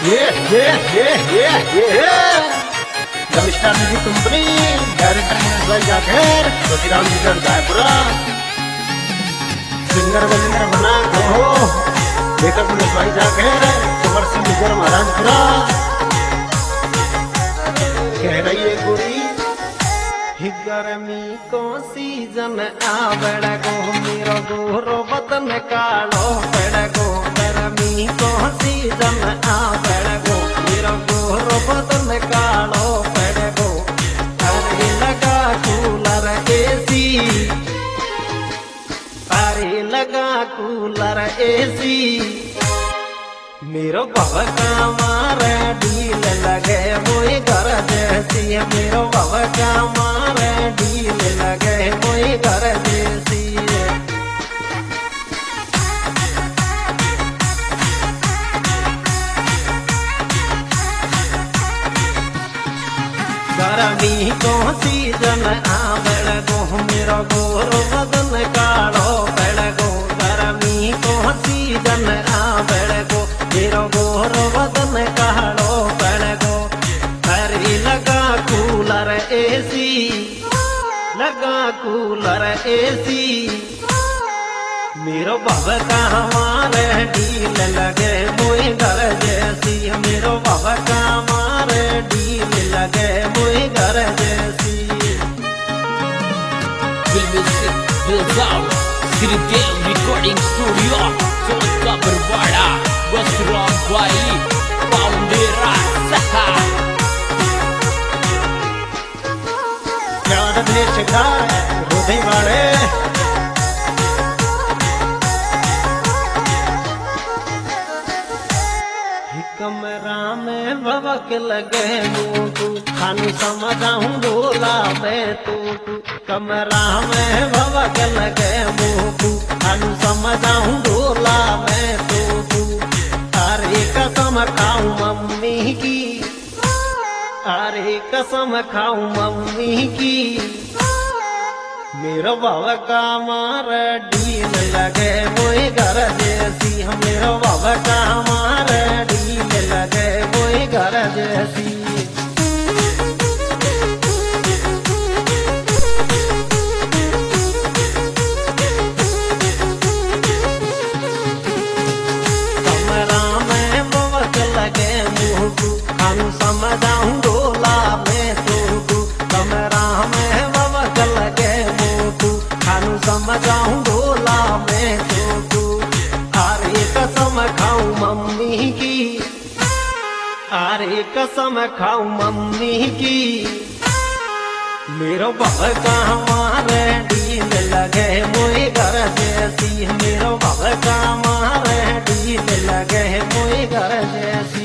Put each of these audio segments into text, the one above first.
जब star music company director Manoj जाकर ज्योतिराम जिगर जायपुरा सिंगर बजेंद्र बना हो लेकर मनोज जाकर कुंवर सिंह जिगर महाराजपुरा कह रही है गोरी गर्मी को सीजन आवड़ गो मेरो गोरो बदन कालो पड़ गो गर्मी को सीजन आवड़ गो मेरो गोरो बदन कालो पड़ गो अरे लगा कूलर एसी अरे लगा कूलर एसी मेरो बाबा का मारे डील लगे मोई घर जैसी मेरो बाबा का मारे डील लगे मोई घर जैसी गर्मी को सीजन आवड़ गो मेरो गोरो बदन कालो पड़ गो गर्मी को सीजन आवड़ गो मेरो गोरो बदन कालो पड़ गो अरे लगा कूलर एसी लगा कूलर एसी मेरो बाबा का हमारे डील लगे मोई घर जैसी मेरो बाबा का हमारे डील लगे मोई घर जैसी Sirigel Recording Studio Kota Berbada Surabaya Paundera Saha याद देश का हृदय वाले कमरा में भवक लगे तू खानू समझाऊं बोला मैं तू कमरा में भवक लगे तू खानू समझाऊं बोला मैं तू अरे कसम खाऊं मम्मी की अरे कसम खाऊं मम्मी की मेरो बाबा का मार डील लगे मोई घर जैसी मेरो बाबा का मार डील लगे मोई घर जैसी कमरा में बवक लगे मुँह हम समझाऊं डोला में तू कमरा में बवक लगे खानू समझाऊं डोला में तू अरे कसम खाऊं मम्मी की अरे कसम खाऊं मम्मी की मेरो बाबा का हमारे डील लगे मोई घर जैसी मेरो बाबा का हमारे डील लगे मोई घर जैसी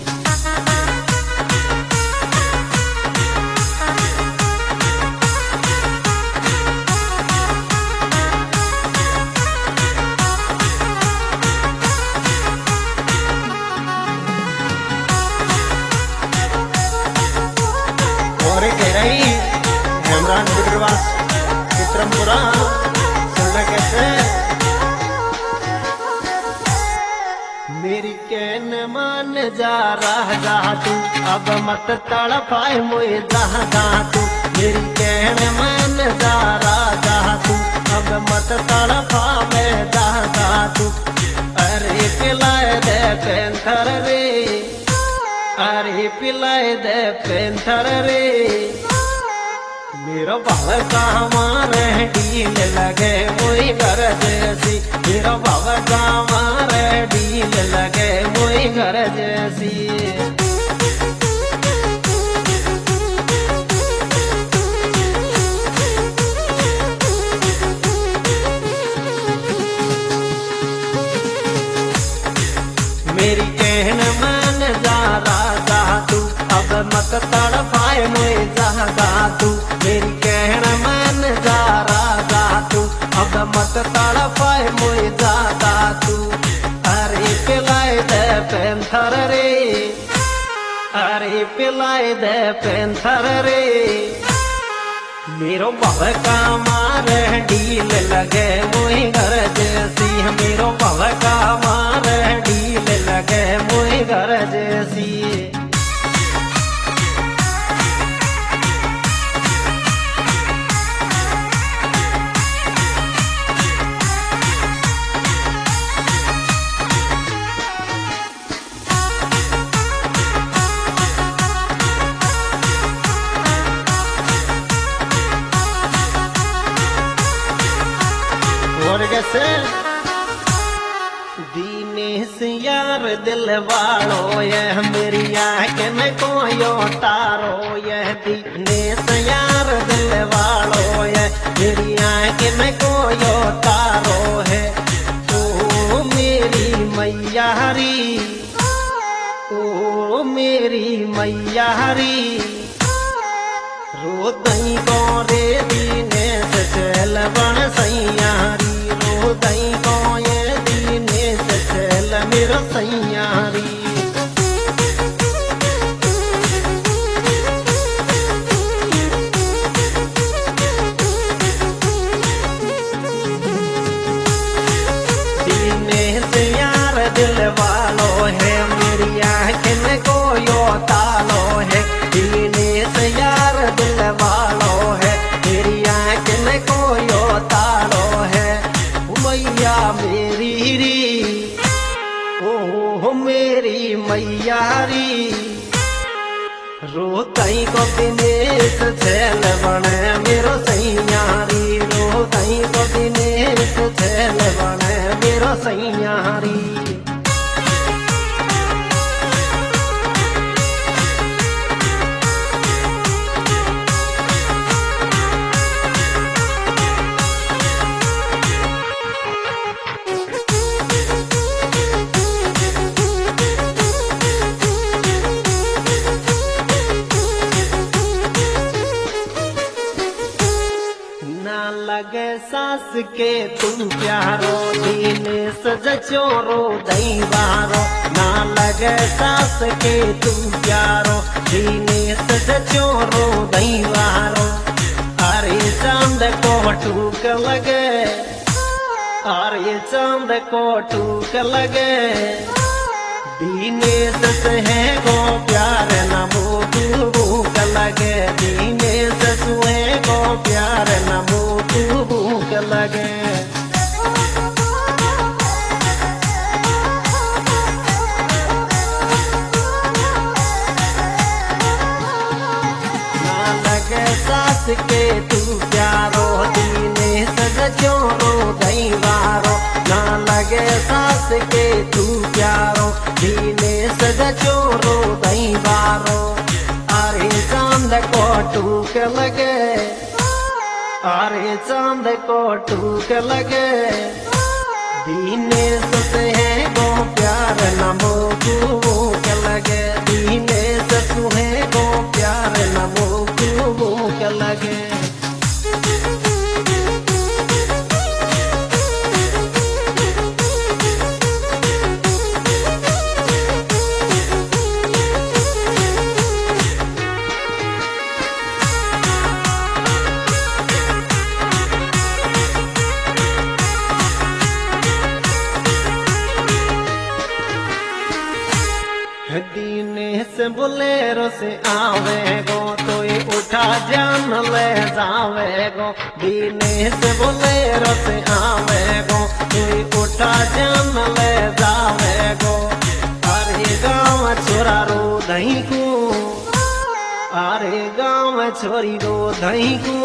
हेमरान बिडरवास चित्रमपुरा सुनना कैसे मेरी कहन मान जा रहा तू अब मत तड़पाए मोए जा तू मेरी कहन मान जा रहा तू अब मत तड़पा मैं जा तू अरे पिलाए दे पेंथर रे अरे पिलाए दे पेंथर रे मेरो बाबा का हमारे डील लगे मोई घर जैसी मेरो बाबा का हमारे डील लगे मोई घर जैसी मेरी कहन मान जा रहा तू अब मत तड़पाए मोए जा तू मेरी कहन मान जा रहा तू अब मत तड़पाए मोए जा तू अरे पिलाए दे पेंथर रे अरे पिलाए दे पेंथर रे मेरो बाबा का मारे डील लगे मोई घर जैसी मेरो बाबा का मारे डील लगे मोई घर जैसी दीनेश यार दिल वालो यह मेरी आँख में कोयो तारो यह दीनेश यार दिल वालो यह मेरी आँख में कोयो तारो है। ओ मेरी मैया हरी, ओ मेरी मैया हरी, रोदई को रे दीनेश चल बन सैयारी, रोदई को ये दीनेश चल मेरा सैयारी। दीनेश यार दिल वालो है मेरी आँख में कोयो तालो है। दीनेश यार दिल वालो है मेरी आँख में कोयो तालो है। मैया मेरी री, ओ मेरी मैया री, रोतई को दिनेश छेल बने मेरो सैयारी, रोतई को दिनेश छेल बने मेरो सैयारी। लगे सास के तुम प्यारो दीनेश जचोरो दैवारो, ना लगे सास के तुम प्यारो दीनेश जचोरो दैवारो। अरे चांद को टूक लगे, अरे चांद को टूक लगे, दीनेश से है गो प्यार न भूख लगे, दीनेश सुहे गो प्यार न भूख लगे। ना लगे सास के तू प्यारो दीनेश जचोरो दैवारो, ना लगे सास के तू प्यारो दीनेश जचोरो दैवारो। अरे चांद को टूक लगे, अरे चांद को टूक लगे, दीनेश से है गो प्यार न भूख लगे, दीनेश सुहे गो प्यार न भूख लगे। दीनेश बोलेरो से आवे गो तो ये उठा जान ले जावे गो, दीनेश बोलेरो से आवे गो तो ये उठा जान ले जावे गो। अरे गाँव छोरा रो दही को, अरे गाँव छोरी रो दही को,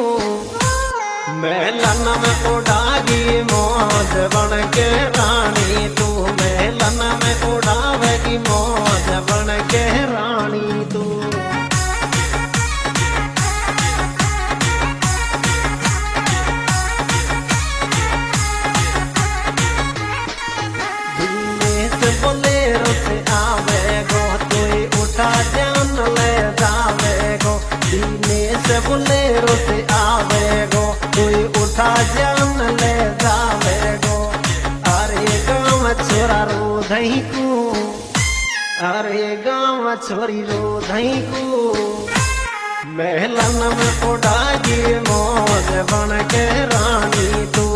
मेलन में उड़ागी मौज बन के रानी तू, मेलन में उड़ावेगी मौज बन के रानी तू। दीनेश बोलेरो से आवे गो तो उठा जान ले जावे गो, दीनेश बोलेरो से आवे गो तो उठा जान ले जावे गो। अरे गाँव छोरा रो दही को, अरे गाँव छोरी रो दही को, मेलन में उड़ागी मौज बन के रानी तू,